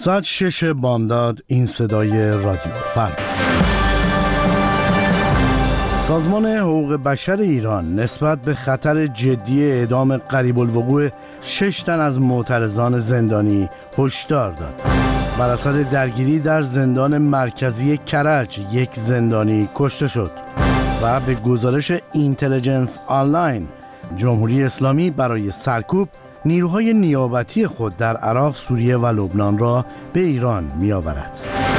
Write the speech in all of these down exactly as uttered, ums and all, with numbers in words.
ساعت شش بامداد. این صدای رادیو فردا. سازمان حقوق بشر ایران نسبت به خطر جدی اعدام قریب الوقوع شش تن از معترضان زندانی هشدار داد. بر اثر درگیری در زندان مرکزی کرج یک زندانی کشته شد و به گزارش اینتلیجنس آنلاین جمهوری اسلامی برای سرکوب نیروهای نیابتی خود در عراق، سوریه و لبنان را به ایران می آورد.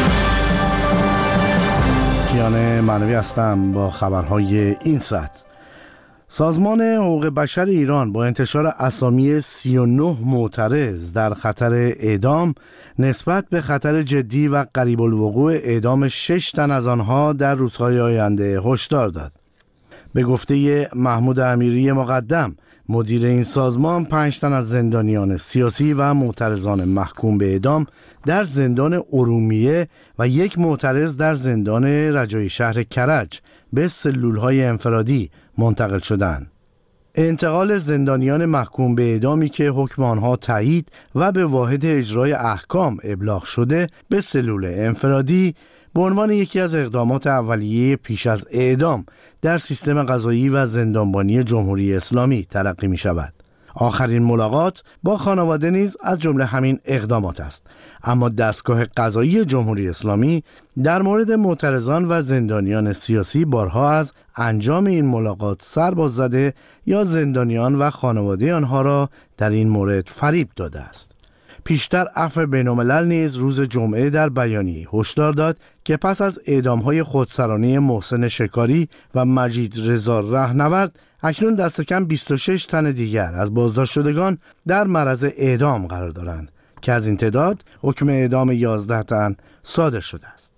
کیان معنوی هستم با خبرهای این ساعت. سازمان حقوق بشر ایران با انتشار اسامی سی و نه معترض در خطر اعدام نسبت به خطر جدی و قریب الوقوع اعدام شش تن از آنها در روزهای آینده هشدار داد. به گفته محمود امیری مقدم، مدیر این سازمان، پنج تن از زندانیان سیاسی و معترضان محکوم به اعدام در زندان ارومیه و یک معترض در زندان رجایی شهر کرج به سلولهای انفرادی منتقل شدند. انتقال زندانیان محکوم به اعدامی که حکم آنها تایید و به واحد اجرای احکام ابلاغ شده به سلول انفرادی به عنوان یکی از اقدامات اولیه پیش از اعدام در سیستم قضایی و زندانبانی جمهوری اسلامی تلقی می شود. آخرین ملاقات با خانواده نیز از جمله همین اقدامات است، اما دستگاه قضایی جمهوری اسلامی در مورد معترضان و زندانیان سیاسی بارها از انجام این ملاقات سر باز زده یا زندانیان و خانواده آنها را در این مورد فریب داده است. پیشتر عفو بین‌الملل نیز روز جمعه در بیانیه هشدار داد که پس از اعدام‌های خودسرانه محسن شکاری و مجید رضا رهنورد، اکنون دست کم بیست و شش تن دیگر از بازداشت شدگان در معرض اعدام قرار دارند که از این تعداد حکم اعدام یازده تن صادر شده است.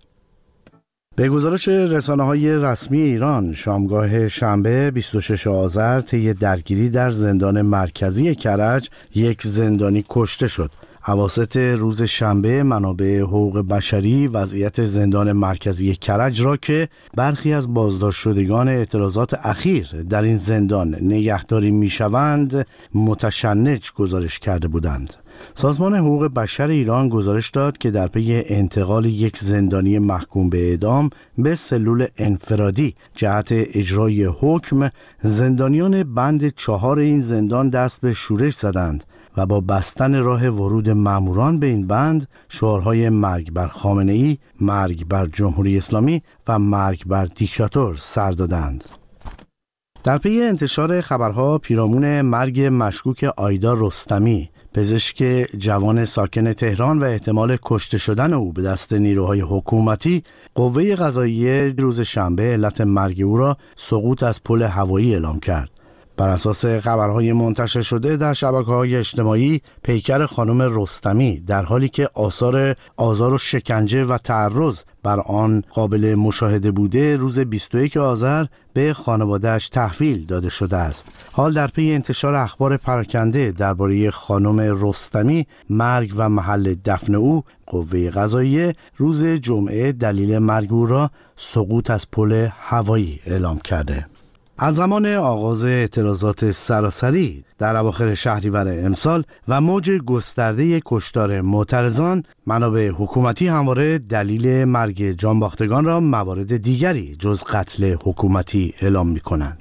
به گزارش رسانه‌های رسمی ایران، شامگاه شنبه بیست و شش آذر طی درگیری در زندان مرکزی کرج یک زندانی کشته شد. اواسط روز شنبه منابع حقوق بشری وضعیت زندان مرکزی کرج را که برخی از بازداشت شدگان اعتراضات اخیر در این زندان نگهداری می‌شوند متشنج گزارش کرده بودند. سازمان حقوق بشر ایران گزارش داد که در پی انتقال یک زندانی محکوم به اعدام به سلول انفرادی جهت اجرای حکم، زندانیان بند چهار این زندان دست به شورش زدند و با بستن راه ورود ماموران به این بند شعارهای مرگ بر خامنه‌ای، مرگ بر جمهوری اسلامی و مرگ بر دیکتاتور سر دادند. در پی انتشار خبرها پیرامون مرگ مشکوک آیدا رستمی، پزشک جوان ساکن تهران و احتمال کشته شدن او به دست نیروهای حکومتی، قوه قضاییه روز شنبه علت مرگ او را سقوط از پل هوایی اعلام کرد. بر اساس خبرهای منتشر شده در شبکه‌های اجتماعی، پیکر خانم رستمی در حالی که آثار آزار و شکنجه و تعرض بر آن قابل مشاهده بوده، روز بیست و یک آذر به خانواده‌اش تحویل داده شده است. حال در پی انتشار اخبار پراکنده درباره خانم رستمی، مرگ و محل دفن او، قوه قضاییه روز جمعه دلیل مرگ او را سقوط از پل هوایی اعلام کرده. از زمان آغاز اعتراضات سراسری در اواخر شهریور امسال و موج گسترده کشتار معترضان، منابع حکومتی همواره دلیل مرگ جانباختگان را موارد دیگری جز قتل حکومتی اعلام می‌کنند.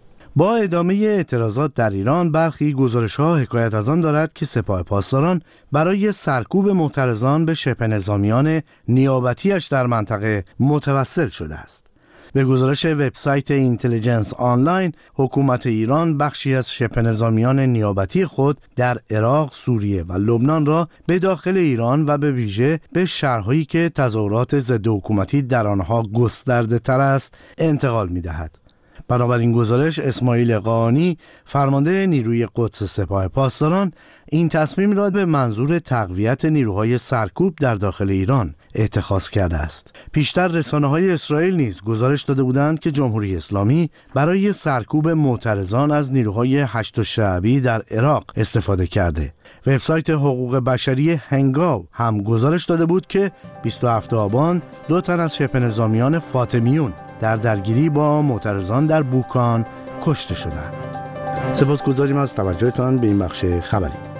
با ادامه اعتراضات در ایران، برخی گزارش‌ها حکایت از آن دارد که سپاه پاسداران برای سرکوب معترضان به شبه نظامیان نیابتی‌اش در منطقه متوسل شده است. به گزارش وبسایت اینتلیجنس آنلاین، حکومت ایران بخشی از شبه نظامیان نیابتی خود در عراق، سوریه و لبنان را به داخل ایران و به ویژه به شهرهایی که تظاهرات ضد حکومتی در آنها گسترده تر است انتقال می دهد. بنابراین گزارش، اسماعیل قاآنی، فرمانده نیروی قدس سپاه پاسداران، این تصمیم را به منظور تقویت نیروهای سرکوب در داخل ایران اتخاذ کرده است. پیشتر رسانه‌های اسرائیل نیز گزارش داده بودند که جمهوری اسلامی برای سرکوب معترضان از نیروهای هشت شعبی در عراق استفاده کرده. وبسایت حقوق بشری هنگاو هم گزارش داده بود که بیست و هفتم آبان دو تن از شبه نظامیان فاطمیون در درگیری با معترضان در بوکان کشته شدند. سپاسگزاریم از توجهتان به این بخش خبری.